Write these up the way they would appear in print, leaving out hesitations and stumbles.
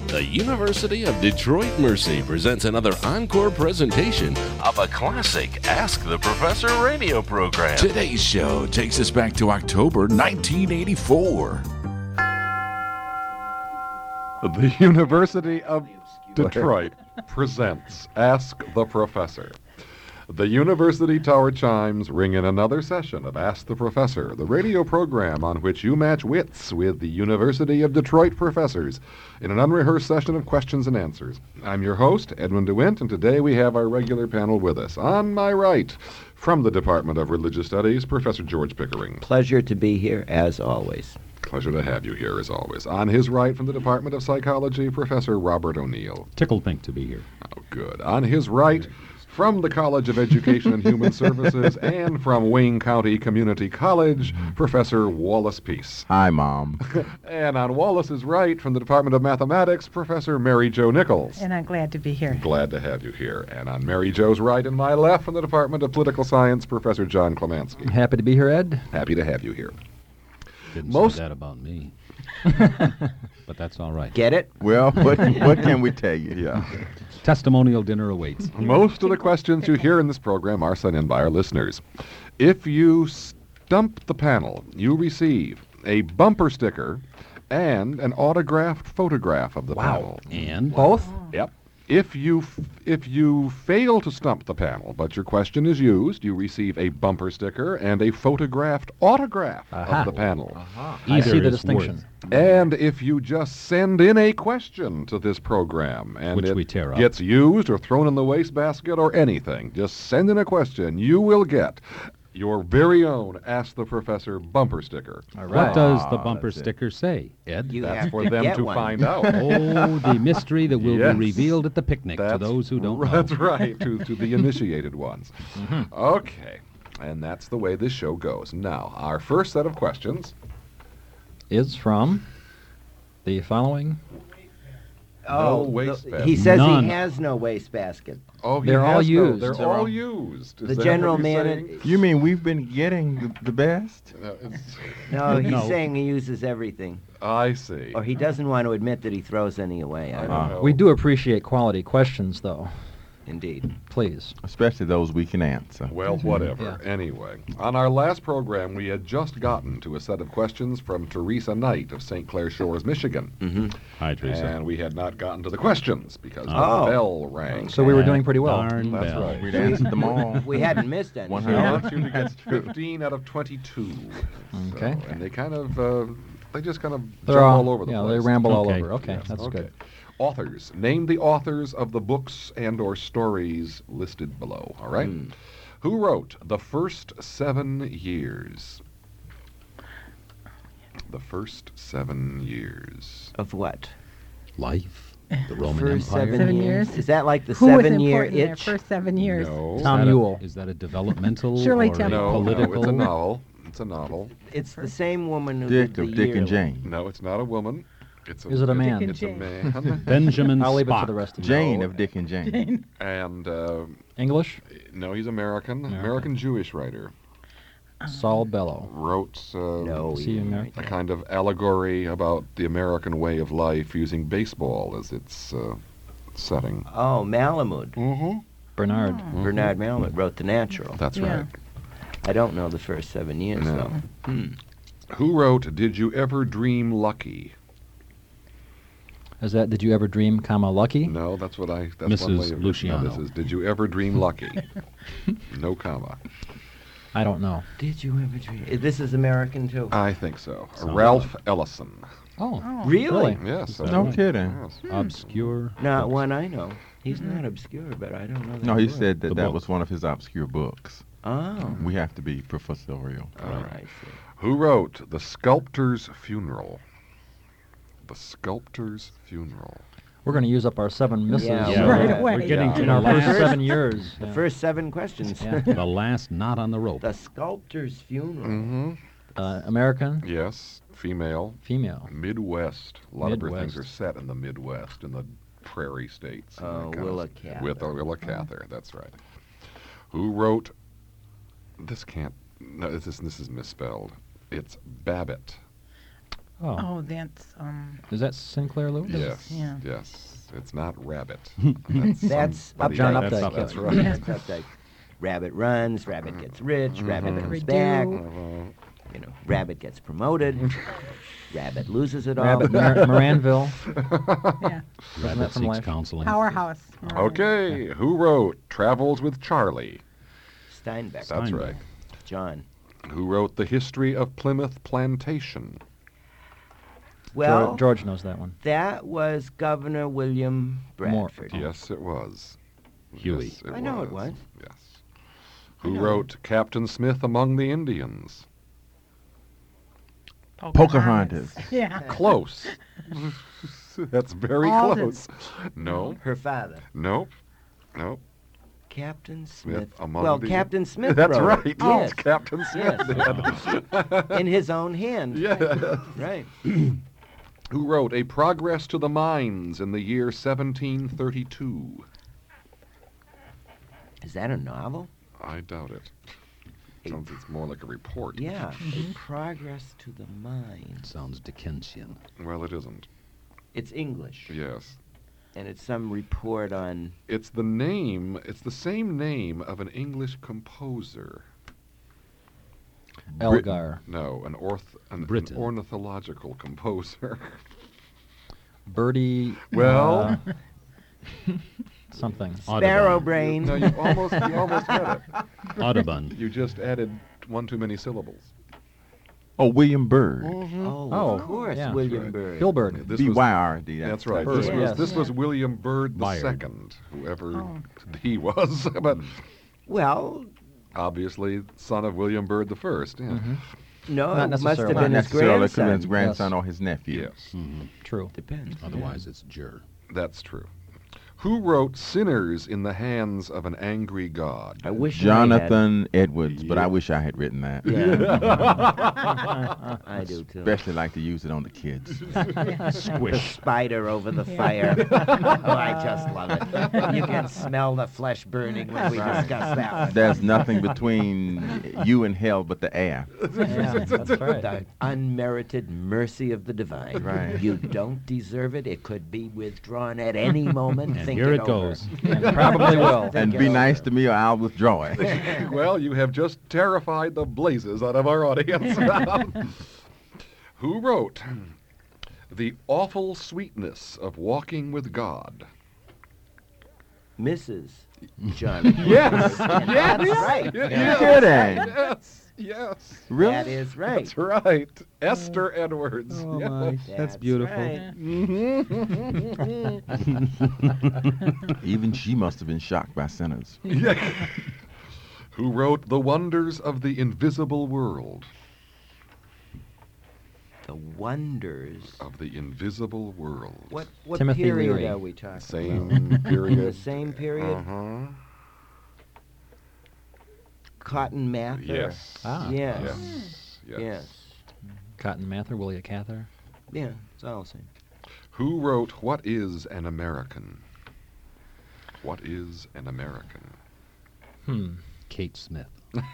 The University of Detroit Mercy presents another encore presentation of a classic Ask the Professor radio program. Today's show takes us back to October 1984. The University of Detroit presents Ask the Professor. The University Tower chimes ring in another session of Ask the Professor, the radio program on which you match wits with the University of Detroit professors in an unrehearsed session of questions and answers. I'm your host, Edwin DeWint, and today we have our regular panel with us. On my right, from the Department of Religious Studies, Professor George Pickering. Pleasure to be here, as always. Pleasure to have you here, as always. On his right, from the Department of Psychology, Professor Robert O'Neill. Tickled pink to be here. Oh, good. On his right, from the College of Education and Human Services and from Wayne County Community College, Professor Wallace Peace. Hi, Mom. And on Wallace's right, from the Department of Mathematics, Professor Mary Jo Nichols. And I'm glad to be here. Glad to have you here. And on Mary Jo's right and my left, from the Department of Political Science, Professor John Klemansky. Happy to be here, Ed. Happy to have you here. Didn't Most- say that about me. But that's all right. Get it? Well, what can we tell you? Yeah. Testimonial dinner awaits. Most of the questions you hear in this program are sent in by our listeners. If you stump the panel, you receive a bumper sticker and an autographed photograph of the panel. And Both? Yep. If you fail to stump the panel, but your question is used, you receive a bumper sticker and a photographed autograph Aha. of the panel. I either see the is distinction. And if you just send in a question to this program and Which it we tear up. gets used or thrown in the wastebasket or anything, just send in a question, you will get your very own Ask the Professor bumper sticker. All what right. does the bumper that's it. sticker say, Ed? You That's have for to them get to one. find out. Oh, the mystery that will Yes. be revealed at the picnic to those who don't know. That's right, to the initiated ones. Okay, and that's the way this show goes. Now, our first set of questions. Is from the following. No Oh, wastebasket. he says None. he has no wastebasket. Oh, he They're all has used. They're They're all all- used. Is The that general what you're man. saying? You mean we've been getting the best? No, he's No. saying he uses everything. I see. Or he doesn't want to admit that he throws any away. I I don't don't know. know. We do appreciate quality questions, though. Indeed. Please. Especially those we can answer. Well, whatever. Yeah. Anyway, on our last program, we had just gotten to a set of questions from Teresa Knight of St. Clair Shores, Michigan. Mm-hmm. Hi, Teresa. And we had not gotten to the questions because Oh. the bell rang. So we were doing pretty well. Darn That's bell. right. We'd answered them all. We hadn't missed any. 100. I want you to get 15 out of 22. Okay. So, and they kind of, they just kind of They're jump all all over the yeah, place. they ramble all Okay. over. Okay, Yes, that's okay. good. Authors. Name the authors of the books and or stories listed below, all right? Who wrote The First 7 Years? The First 7 Years. Of what? Life. The Roman First Empire. 7 7 years? years? Is that like the Who was 7-year important in their itch? first 7 years? No. Is Tom that a- Ewell. Is that a developmental Shirley or a Temple. No, political? it's a novel. It's a novel. It's the same woman who Dick did the of Dick year. and Jane. No, it's not a woman. It's Is it a man? Dick and It's a Jane. man. Benjamin I'll leave it Spock. to the rest of you. Jane of Dick and Jane. And, English? no, he's American. American Jewish writer. Saul Bellow. Wrote No, Is he he American? a kind of allegory about the American way of life using baseball as its setting. Oh, Malamud. Mm-hmm. Bernard. Bernard Malamud wrote The Natural. That's Yeah. right. I don't know the first 7 years, No. though. Who wrote Did You Ever Dream Lucky? Is that Did You Ever Dream, Lucky? No, that's what I... That's one Mrs. way of... Luciano. No, this is Did You Ever Dream Lucky? No comma. I don't know. Did you ever dream? This is American, too. I think so. Sounds Ralph Ellison. Oh, Really? Yes. that No right? kidding. Yes. Obscure. Not one I know. He's not obscure, but I don't know that No, he word. said The that book. was one of his obscure books. Oh. We have to be professorial. I see. Who wrote The Sculptor's Funeral? The Sculptor's Funeral. we're going to use up our 7 misses Yeah, right away. We're getting to in the our first last, 7 years. The Yeah. first 7 questions. Yeah. the last knot on the rope. The Sculptor's Funeral. Mm-hmm. American, Yes. Female. female. Midwest. A lot of her things Midwest. are set in the Midwest, in the prairie states. and Oh, that kind Willa of- Cather. With Willa Cather, that's right. Who wrote... This can't... No, this is misspelled. It's Babbitt. Oh. Oh, that's Is that Sinclair Lewis? Yes. Yeah. Yes. It's not Rabbit. That's somebody John else. Updike. That's right. That's Updike. Rabbit runs, rabbit gets rich, rabbit comes Redo. back. Uh-huh. You know, rabbit gets promoted, rabbit loses it all. Rabbit Moranville. yeah. Wasn't that from Seeks Life? counseling. Powerhouse. Okay. Who wrote Travels with Charlie? Steinbeck. That's Steinbeck. right. John. Who wrote The History of Plymouth Plantation? Well, George knows that one. that was Governor William Moore. Bradford. Yes, it was. Huey. Yes, I know it was. Yes. I Who know. wrote Captain Smith Among the Indians? Pocahontas. Yeah. Close. That's very Alden. close. No. Her father, Nope. Nope. Captain Smith Smith. among Well, the- Captain Smith That's wrote right. it. Yes. Captain Smith. Yes. In his own hand. Yeah. Right. Who wrote A Progress to the Mines in the year 1732? Is that a novel? I doubt it. Sounds it's more like a report. Yeah. A Progress to the Mind. Sounds Dickensian. Well, it isn't. It's English. Yes. And it's some report on. It's the same name of an English composer. Elgar. No, an Britain. ornithological composer. Birdie. Well, Something. Sparrow Audubon. Brain. no, you almost got it. Audubon. You just added one too many syllables. Oh, William Byrd. Oh, Oh, of course, yeah. William Right. Byrd. Billboard. This was, B-Y-R-D. that's right. Byrd. This was, Yes. this was William Byrd the Byard. second, whoever Oh. he was. But Well, obviously, son of William Byrd the first. Yeah. no, Not it must have necessarily. Not been his necessarily it could have been his grandson. grandson Yes. or his nephew. Yes, True. Depends. Otherwise, it's Jur. that's true. Who wrote Sinners in the Hands of an Angry God? I wish Jonathan Edwards, but Yeah. I wish I had written that. I had. Yeah. I do too. Especially like to use it on the kids. The spider over the fire. Oh, I just love it. You can smell the flesh burning when we discuss that one. There's nothing between you and hell but the air. Yeah, that's right. The unmerited mercy of the divine. Right. You don't deserve it. It could be withdrawn at any moment. And Think here it over. goes. And probably will. And it be over. nice to me or I'll withdraw it. Well, you have just terrified the blazes out of our audience. Who wrote The Awful Sweetness of Walking with God? Mrs. Jonathan. Yes. And that's right. Kidding. Yes. Really? That is right. That's right. Esther Edwards. Oh, Yeah. my. That's beautiful. right. Even she must have been shocked by sinners. Yeah. Who wrote The Wonders of the Invisible World? The wonders. Of the Invisible World. What Timothy period Leary. are we talking Same about? period. The same period? Uh-huh. Cotton Mather? Yes. Ah. Yes. Yes. Yes. Yes. Cotton Mather, Willie Cather. Yeah, it's all the same. Who wrote What is an American? What is an American? Kate Smith.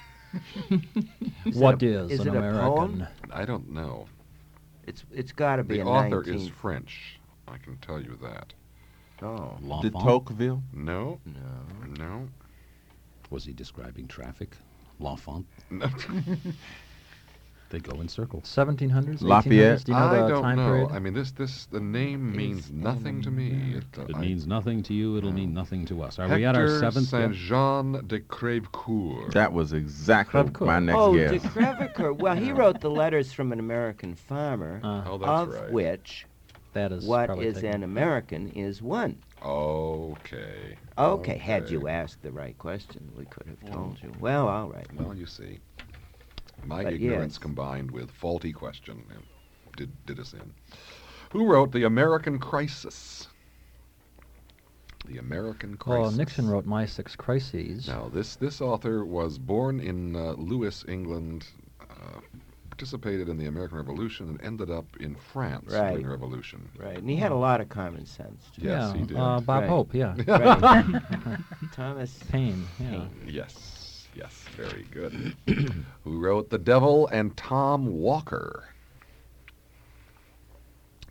What it is a- an it a American? poem? I don't know. It's got to be The a author 19th. is French. I can tell you that. Oh. De L'Enfant. Tocqueville? No. No. No. Was he describing traffic? L'Enfant. No. They go in circles. 1700s, Lafayette? 1800s? Do you know I the don't time know. period? I mean, the name means nothing to me. If it means nothing to you, it'll mean nothing to us. Are we at Hector our seventh? Saint Jean de Crèvecoeur. That was exactly Crèvecoeur. my next Oh, de guess. Crèvecoeur. Well, he wrote the letters from an American farmer, Oh, that's of right. which That is What probably is taken. an American is one. Okay. Okay, had Okay. you asked the right question, we could have told you. Well, all right. Well, you see, my But ignorance yes. combined with faulty question did us in. Who wrote The American Crisis? The American Crisis. Well, Nixon wrote My Six Crises. Now, this author was born in Lewis, England, participated in the American Revolution, and ended up in France during Right. the Revolution. Right, and he had a lot of common sense, too. Yes, yeah, he did. Bob Right. Hope, yeah. Right. Thomas Paine, yeah. Paine. Yes, yes, very good. Who wrote The Devil and Tom Walker?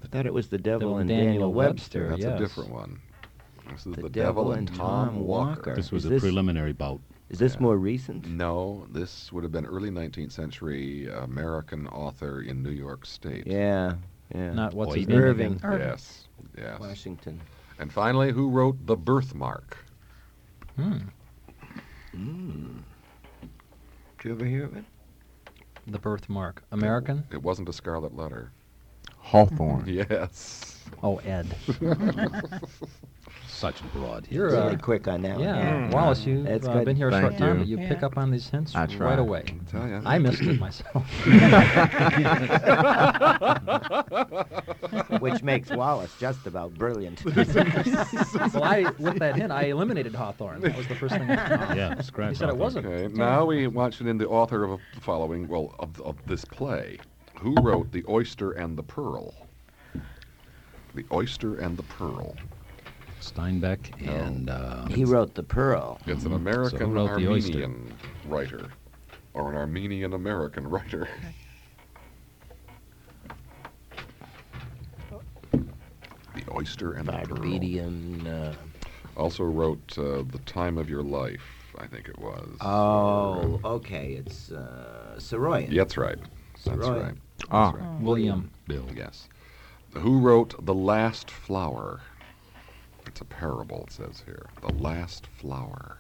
I thought it was The Devil Devil and and Daniel Daniel Webster. That's yes. a different one. This is The The Devil Devil and and Tom Tom Walker. Walker. This was Is a this- preliminary bout. Is this Yeah. more recent? No, this would have been early 19th century American author in New York State. Yeah, yeah. Not what's Boy, his name Irving. again? Yes, yes. Washington. And finally, who wrote The Birthmark? Hmm. Did you ever hear of it? The birthmark. American? It wasn't a scarlet letter. Hawthorne. Yes. Oh, Ed. Such broad. You're Really quick on that one. yeah. Wallace, you've That's good. been here a Thank short time, you. but you pick up on these hints I right try. away. Tell ya. I missed it myself. Which makes Wallace just about brilliant. Well, with that hint, I eliminated Hawthorne. That was the first thing I thought. Yeah, scratch He said it off wasn't. Okay, now we want you in the author of the following, well, of this play. Who wrote The Oyster and the Pearl? The Oyster and the Pearl. Steinbeck No. and He wrote The Pearl. It's an So American who wrote The Oyster? Armenian writer, or an Armenian American writer. The Oyster and the Pearl. Barbadian. Also wrote The Time of Your Life, I think it was. Oh, okay. It's Saroyan. Yeah, that's right. That's Saroyan. right. Ah. That's right. William. Bill. Yes. Who wrote The Last Flower? It's a parable, it says here. The Last Flower.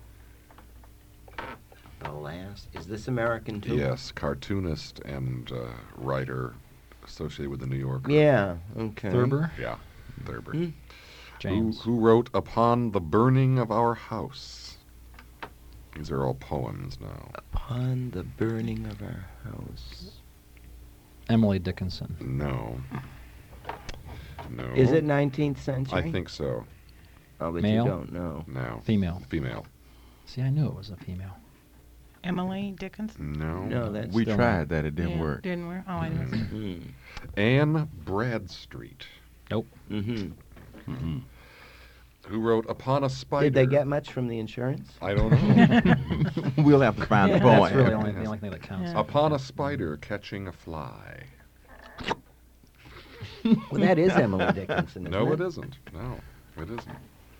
The last. Is this American too? Yes, cartoonist and writer associated with the New Yorker. Yeah. Okay. Thurber. Yeah, Thurber. Hmm. James. Who wrote Upon the Burning of Our House? These are all poems now. Upon the burning of our house. Emily Dickinson. No. No. Is it 19th century? I think so. Oh, but Male? you don't know. No. Female. Female. See, I knew it was a female. Emily Dickinson? No. No, that's We Still tried that. It didn't Yeah, work. Didn't work. Oh, I didn't. Mm. Anne Bradstreet, Mm-hmm. Mm-hmm. who wrote Upon a Spider. Did they get much from the insurance? I don't know. We'll have to find the That's poem. really the only thing that counts. Yeah. Upon a Spider Catching a Fly. Well, that is Emily Dickinson. No, isn't it isn't. No, it isn't.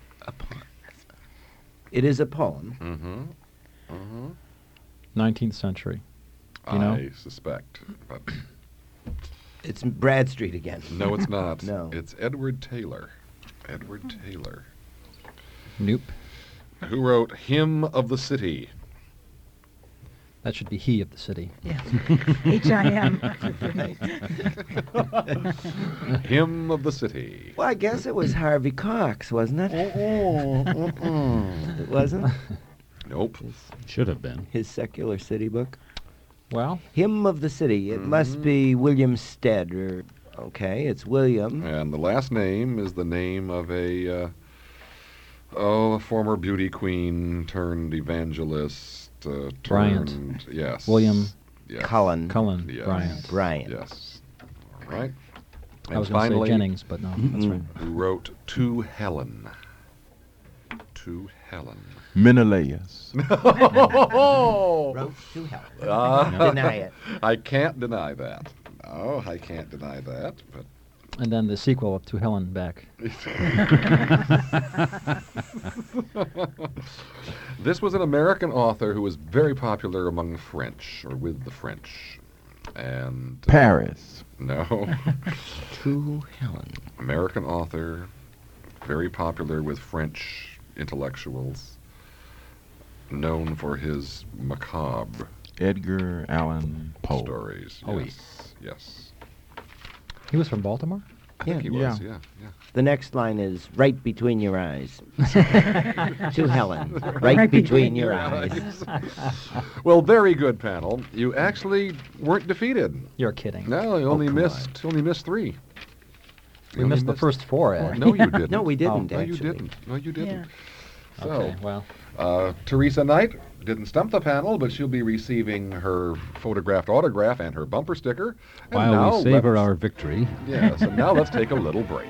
It is a poem. Mm-hmm. Mm-hmm. 19th century. Do you know? I suspect, but It's Bradstreet again. no, it's not. No. It's Edward Taylor. Edward Taylor, Nope. who wrote Hymn of the City. That should be he of the city. Yeah. H-I-M. Hymn of the City. Well, I guess it was Harvey Cox, wasn't it? It wasn't? Nope. Should have been. His Secular City book? Well, Hymn of the City. It must be William Stead. Okay, it's William. And the last name is the name of a former beauty queen turned evangelist. Bryant. Turned, yes. William Yes. Cullen. Cullen Yes. Bryant. Bryant. Yes. All right. I was going to say Jennings, but no, that's right. Who wrote To Helen? To Helen. Menelaus. Wrote to hell. Deny it. I can't deny that. No, I can't deny that. But And then the sequel of To Helen Back. this was an American author who was very popular among the French, or with the French. And Paris. no, To Helen. American author, very popular with French intellectuals, known for his macabre Edgar Allan Poe. stories. Oh, yes, yes. He was from Baltimore? I think he Yeah. was. Yeah, yeah. The next line is right between your eyes. To Helen. Right between your eyes. Well, very good panel. You actually weren't defeated. You're kidding. No, you only come missed 3. We You only missed the first 4, Ed. No, you didn't. No, we didn't, No, you actually. didn't. No, you didn't. So, Okay, well, Teresa Knight didn't stump the panel, but she'll be receiving her photographed autograph and her bumper sticker. And While now we savor let's- our victory, Yes, and now let's take a little break.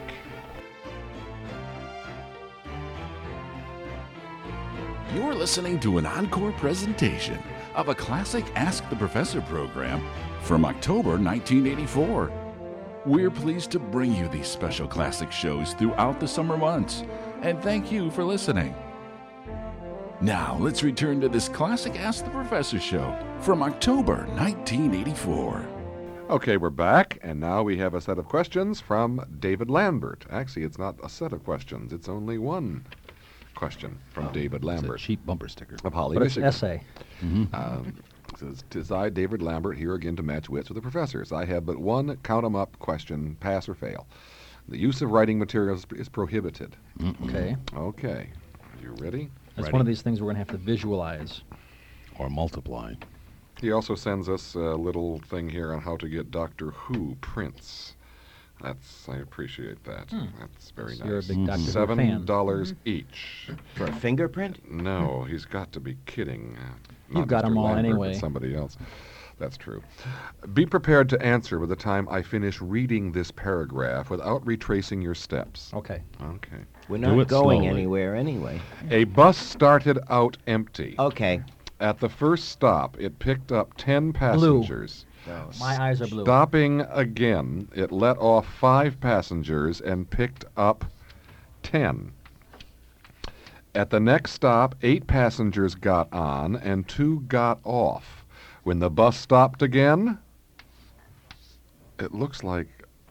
You're listening to an encore presentation of a classic Ask the Professor program from October 1984. We're pleased to bring you these special classic shows throughout the summer months, and thank you for listening. Now, let's return to this classic Ask the Professor show from October 1984. Okay, we're back, and now we have a set of questions from David Lambert. Actually, it's not a set of questions. It's only one question from David It's a Lambert cheap bumper sticker. of Holly, But it's Michigan. essay. Says, "'Tis I, David Lambert, here again to match wits with the professors. I have but one count-em-up question, pass or fail. The use of writing materials is prohibited." Okay. Okay. Are you ready? It's one of these things we're going to have to visualize. Or multiply. He also sends us a little thing here on how to get Doctor Who prints. I appreciate that. That's very So nice. you're a big Doctor Who fan. $7 each. For a fingerprint? No, he's got to be kidding. You've Not got Mr. 'em all Lambert, but anyway. somebody else. That's true. Be prepared to answer by the time I finish reading this paragraph without retracing your steps. Okay. Okay. We're Do not it going slowly. anywhere anyway. A bus started out empty. Okay. At the first stop, it picked up 10 passengers. My eyes are blue. Stopping again, it let off 5 passengers and picked up 10. At the next stop, 8 passengers got on and 2 got off. When the bus stopped again, it looks like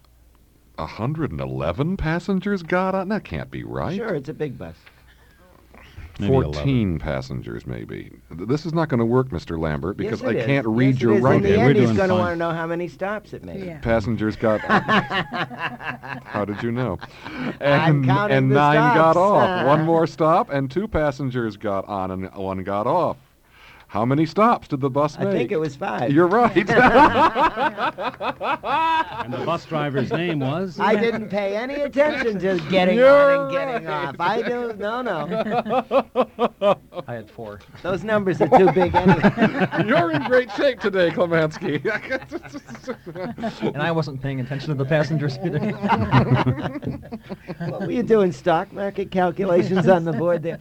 111 passengers got on. That can't be right. Sure, it's a big bus. Maybe 14 passengers, maybe. This is not going to work, Mr. Lambert, because Yes, I it is. can't read Yes, your it is. writing. In the We're end, he's doing going to fine. want to know how many stops it made. Yeah. Passengers got. How did you know? I'm counting and the 9 got stops. off. 1 more stop, and 2 passengers got on, and 1 got off. How many stops did the bus make? I think it was 5. You're right. And the bus driver's name was? I didn't pay any attention to getting You're on and getting off. I do. No. I had 4. Those numbers are too big anyway. You're in great shape today, Klemansky. And I wasn't paying attention to the passengers either. What were you doing? Stock market calculations on the board there?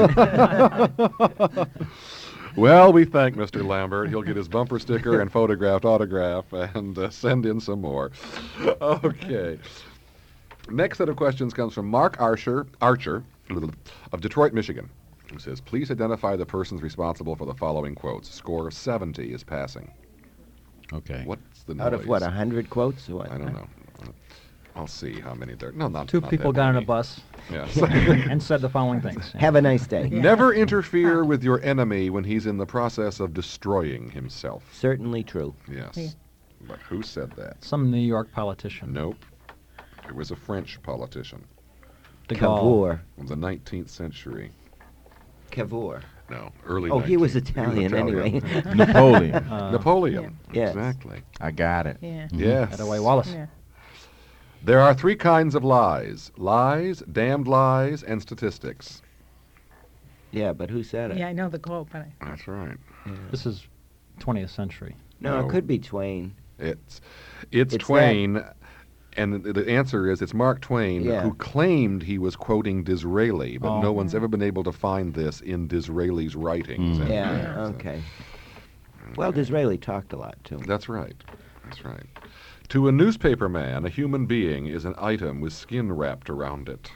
Well, we thank Mr. Lambert. He'll get his bumper sticker and photographed autograph and send in some more. Okay. Next set of questions comes from Mark Archer of Detroit, Michigan, who says, "Please identify the persons responsible for the following quotes. Score 70 is passing." Okay. What's the noise? Out of what, 100 quotes or what? I don't know. I'll see how many there. No, not 2 not people that got on a many. bus Yes. and said the following things. Have a nice day. Never interfere with your enemy when he's in the process of destroying himself. Certainly true. Yes. Yeah. But who said that? Some New York politician. Nope. It was a French politician De Gaulle. Cavour. of the 19th century. Cavour. No, early Oh, he was 19th. Italian anyway. Napoleon. Napoleon. Yes. Exactly. I got it. Yeah. Yes. Attaway Wallace. Yeah. There are 3 kinds of lies. Lies, damned lies, and statistics. Yeah, but who said it? Yeah, I know the quote, but That's right. This is 20th century. No, No. it could be Twain. It's It's Twain, and the answer is it's Mark Twain, Yeah. who claimed he was quoting Disraeli, but Oh. no one's ever been able to find this in Disraeli's writings. Mm. Yeah, So- okay. Well, Disraeli talked a lot, too. That's right. That's right. To a newspaper man, a human being is an item with skin wrapped around it.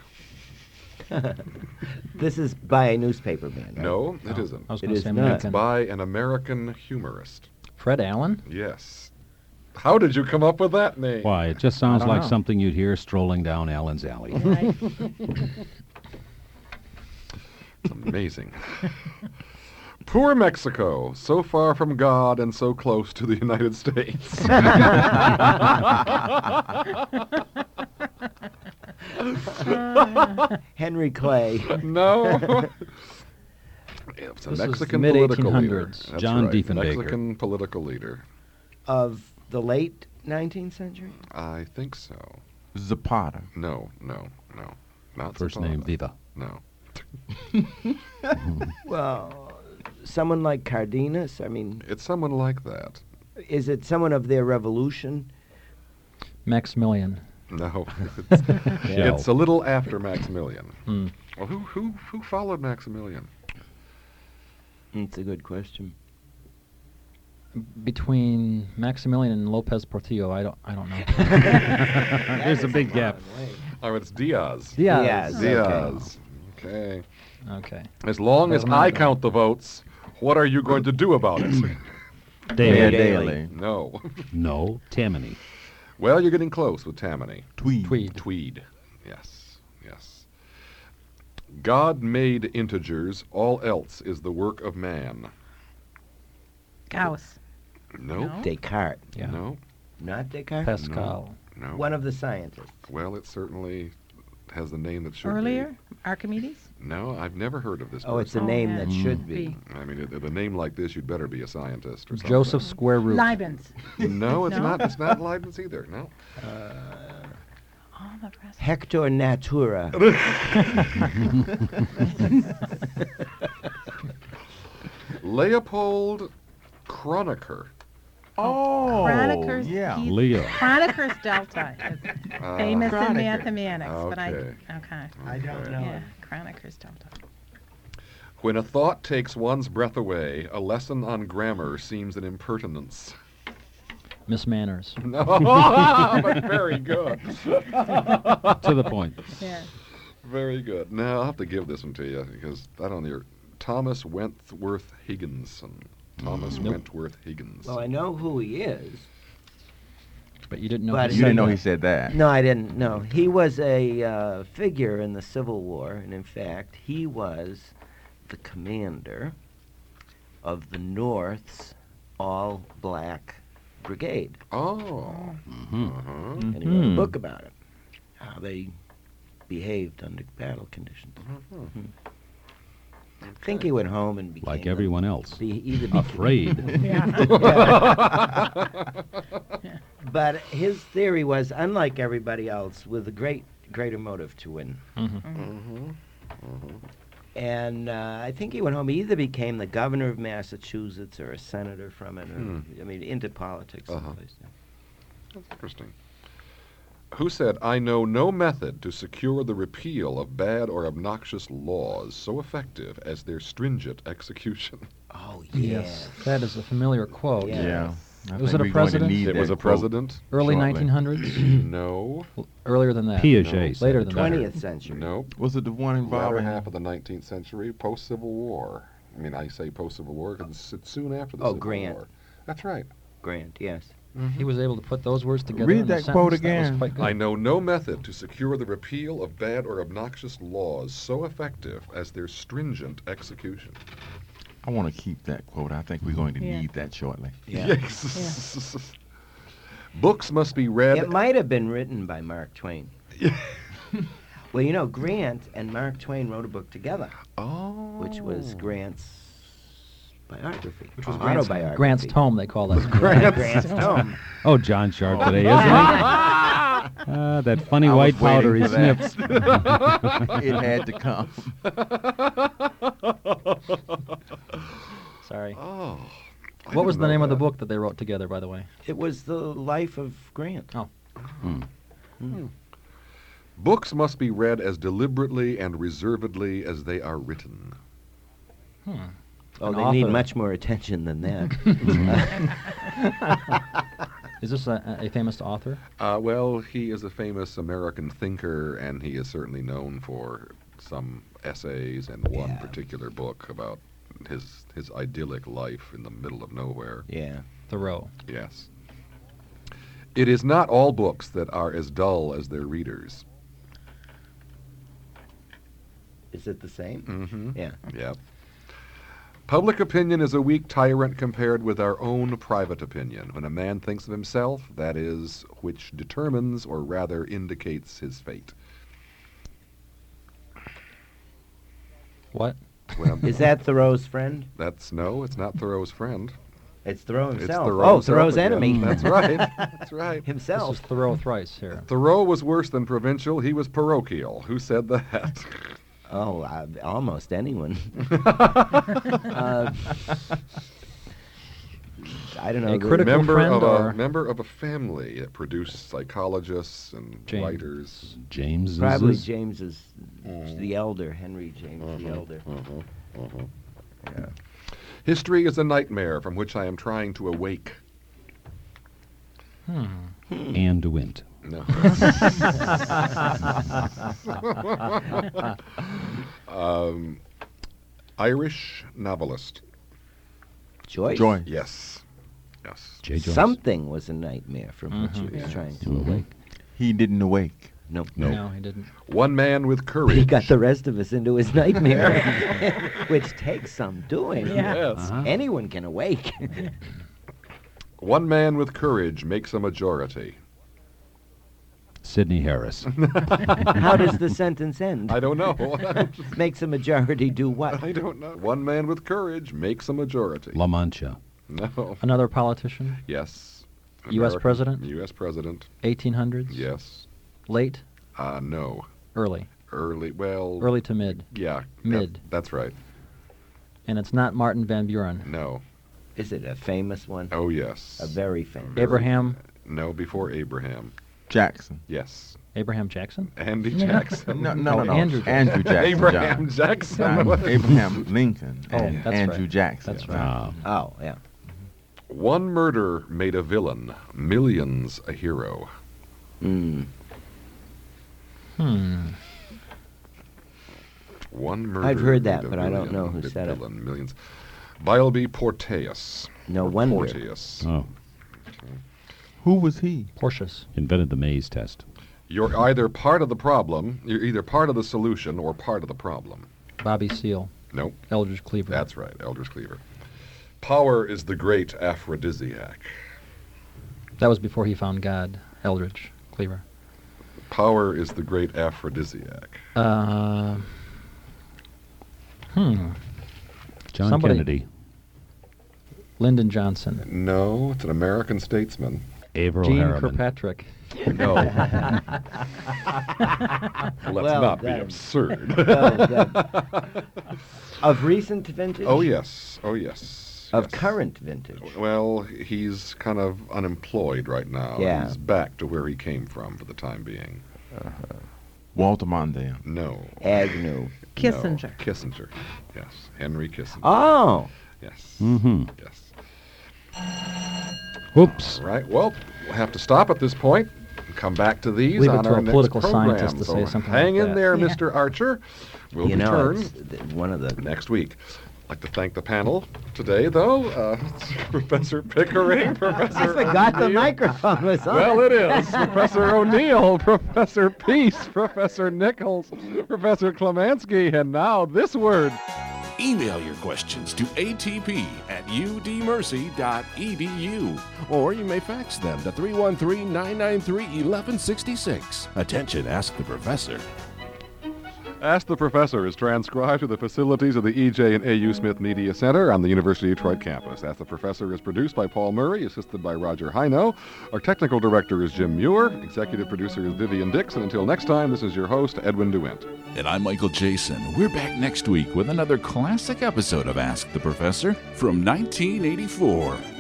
This is by a newspaper man, right? No, it isn't. I was It going to is say not. American. By an American humorist. Fred Allen? Yes. How did you come up with that name? Why, it just sounds don't like know. something you'd hear strolling down Allen's Alley. right. It's amazing. Poor Mexico, so far from God and so close to the United States. Henry Clay. No. It's a This was Mexican the political leader. mid-1800s. That's John right. Diefenbaker. Mexican political leader. Of the late 19th century? I think so. Zapata. No. Not First Zapata. name Viva. No. Well, someone like Cardenas? I mean, It's someone like that. is it someone of their revolution? Maximilian. No. Shell. It's a little after Maximilian. Hmm. Well, who followed Maximilian? That's a good question. Between Maximilian and Lopez Portillo, I don't know. There's a big gap. Oh, it's Diaz. Diaz. Diaz. Okay. Okay. As long as Doesn't matter. I count the votes, what are you going to do about it? Daily. Daily. No. No, Tammany. Well, you're getting close with Tammany. Tweed. Tweed. Yes. Yes. God made integers, all else is the work of man. Gauss. No. No. Descartes. Yeah. No. Not Descartes? Pascal. No. One of the scientists. Well, it certainly has the name that should Earlier? be. Archimedes? No, I've never heard of this Oh, it's a person. name yeah. that should be. I mean, a name like this, you'd better be a scientist or something. Joseph Square Root. Leibniz. No, it's No? not. It's not Leibniz either. No. All the rest. Hector Natura. Leopold Kronecker. Oh, Chronicler's, yeah. he's- Leo. Chronicler's delta is famous in Kronecker. mathematics, but Okay. I don't know. yeah, Chronicler's delta. When a thought takes one's breath away, a lesson on grammar seems an impertinence. Miss Manners. No, but very good. To the point. Yeah. Very good. Now, I'll have to give this one to you because I don't know. Thomas Wentworth Higginson. Thomas Nope. Wentworth Higgins. Well, I know who he is. But you didn't know. But he You said didn't know that. he said that. No, I didn't. No, he was a figure in the Civil War, and in fact, he was the commander of the North's all-black brigade, Oh. Mm-hmm. Uh-huh. and he wrote a book about it, how they behaved under battle conditions. Uh-huh. I think he went home and became Like everyone else. either Afraid. Yeah. But his theory was, unlike everybody else, with a greater motive to win. Mhm. And I think he went home. He either became the governor of Massachusetts or a senator from it. Or, I mean, into politics. Uh-huh. someplace. That's interesting. Who said, I know no method to secure the repeal of bad or obnoxious laws so effective as their stringent execution? Oh, yeah. Yes, that is a familiar quote. Yeah. Yeah. I Was think it a we're going to president? need It was that a quote. president? Early Shortly. 1900s. No. Earlier than that. Piaget. said Later it. than that. 20th century. Nope. Was it the one Latter involving half of the 19th century, post-Civil War. I mean, I say post-Civil War because it's soon after the Oh, Civil Grant. War. That's right. Grant, yes. He was able to put those words together. Read in a that quote sentence. That again. was quite good. I know no method to secure the repeal of bad or obnoxious laws so effective as their stringent execution. I want to keep that quote. I think we're going to Yeah. need that shortly. Yeah. Yes. Books must be read. It might have been written by Mark Twain. Well, you know, Grant and Mark Twain wrote a book together, Oh. which was Grant's biography. Which was autobiography. Grant's Tome, they call that. Grant's tome. Oh, John Sharp today, isn't he? That funny I was white powder he waiting for sniffs. that. It had to come. Sorry. Oh. I What was didn't the know name of the that. book that they wrote together, by the way? It was the life of Grant. Oh. Books must be read as deliberately and reservedly as they are written. Oh, An they need author. much more attention than that. Is this a famous author? Well, he is a famous American thinker, and he is certainly known for some essays and one Yeah. particular book about his idyllic life in the middle of nowhere. Yeah. Thoreau. Yes. It is not all books that are as dull as their readers. Is it the same? Mm-hmm. Yeah. Yep. Public opinion is a weak tyrant compared with our own private opinion. When a man thinks of himself, that is, which determines, or rather indicates, his fate. What? When a- Is that Thoreau's friend? No, it's not Thoreau's friend. It's Thoreau It's himself. Thoreau Oh, himself Thoreau's again. enemy. That's right. That's right. This Himself. is Thoreau thrice here. Thoreau was worse than provincial. He was parochial. Who said that? Oh, almost anyone. I don't know. A the- critical friend or- member of a family that produced psychologists and James. writers. James Probably is James is the elder, Henry James the elder. Yeah. History is a nightmare from which I am trying to awake. Anne DeWint. No. Irish novelist. Joyce? Joy. Yes. Yes. J. Joyce. Something was a nightmare from which he was trying to awake. He didn't awake. No. No, he didn't. One man with courage. He got the rest of us into his nightmare, which takes some doing. Yeah. Yes. Anyone can awake. One man with courage makes a majority. Sidney Harris. How does the sentence end? I don't know. Makes a majority do what? I don't know. One man with courage makes a majority. La Mancha. No. Another politician? Yes. U.S. president? U.S. president. 1800s? Yes. Late? No. Early? Early. Well. Early to mid. Yeah. Mid. That's right. And it's not Martin Van Buren. No. Is it a famous one? Oh, yes. A very famous. Abraham? No, before Abraham. Jackson. Yes. Abraham Jackson? Andy Jackson. No. Andrew Andrew Jackson. Abraham John. Jackson. Not Abraham Lincoln. Oh, and that's Andrew right. Jackson. That's right. Ah. Oh, yeah. One murder made a villain, millions a hero. Mm. One murder. I've heard made that, a but I don't know who a said it. villain, millions. Bilby Porteus. No Or wonder. Porteus. Oh, Who was he? Portius. invented the maze test. You're either part of the problem, you're either part of the solution or part of the problem. Bobby Seale. Nope, Eldridge Cleaver. that's right, Eldridge Cleaver. Power is the great aphrodisiac. That was before he found God. Eldridge Cleaver. Power is the great aphrodisiac. Hmm. John Somebody- Kennedy. Lyndon Johnson. No, it's an American statesman. Averill Gene Harriman. Kirkpatrick. No. Let's Well not be done. absurd. Of recent vintage? Oh, yes. Oh, yes. Of Yes. current vintage? Well, he's kind of unemployed right now. Yeah. He's back to where he came from for the time being. Walter Mondale. No. Agnew. Kissinger. No. Kissinger. Yes. Henry Kissinger. Oh! Yes. Mm-hmm. Yes. Whoops. All right. Well, we'll have to stop at this point and come back to these Leave it on to our a next political program. scientist to So say something hang like in that. there, Yeah. Mr. Archer. We'll You know, return it's one of the... next week. I'd like to thank the panel today, though. Professor Pickering, Professor I forgot the O'Neill. microphone was on. Well, it is. Professor O'Neill, Professor Peace, Professor Nichols, Professor Klemansky, and now this word. Email your questions to atp@udmercy.edu, or you may fax them to 313-993-1166. Attention, Ask the Professor. Ask the Professor is transcribed to the facilities of the E.J. and A.U. Smith Media Center on the University of Detroit campus. Ask the Professor is produced by Paul Murray, assisted by Roger Hino. Our technical director is Jim Muir. Executive producer is Vivian Dix. And until next time, this is your host, Edwin DeWint. And I'm Michael Jason. We're back next week with another classic episode of Ask the Professor from 1984.